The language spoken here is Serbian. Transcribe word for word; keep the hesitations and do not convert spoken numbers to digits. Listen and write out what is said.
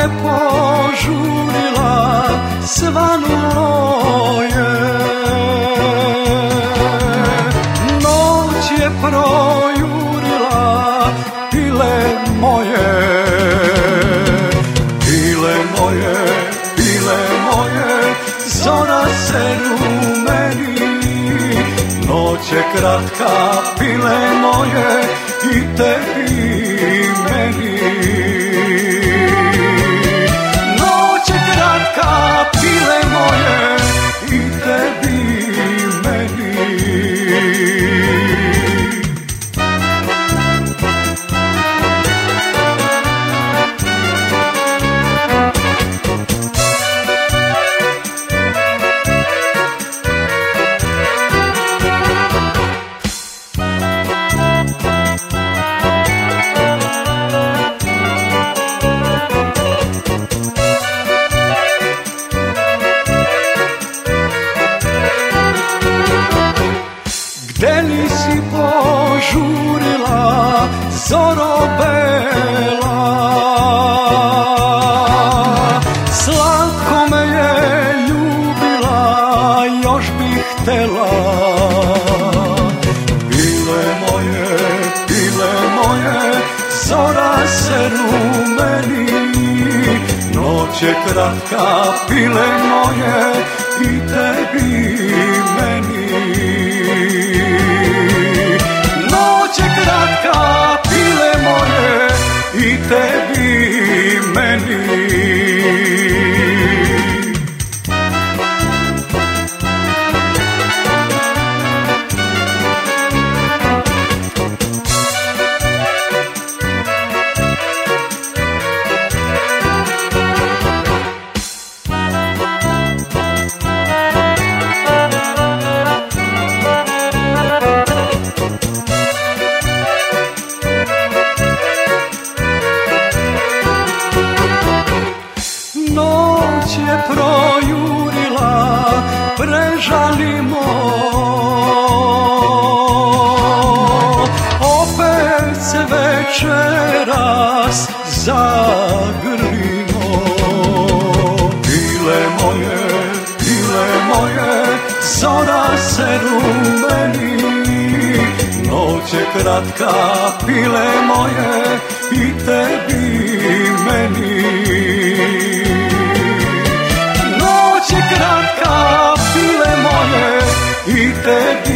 je požurila, svanulo je. Noć je projurila, pile moje, pile moje, pile moje, zora se rumeni. Noć je kratka, pile moje, i tebi i meni. Noć je kratka, pile moje, i tebi i meni. Gde li si požurila, zoro bela? Slatko me je ljubila, još bih htela. Pile moje, pile moje, zora se rumeni. Noć je kratka, pile moje, i tebi i meni. Noć je kratka, pile moje, i tebi i meni. Noć je projurila, prežalimo. Opet se večeras zagrlimo. Pile moje, pile moje, zora se rumeni. Noć je kratka, pile moje, i tebi i meni. Noć je kratka, pile moje, i tebi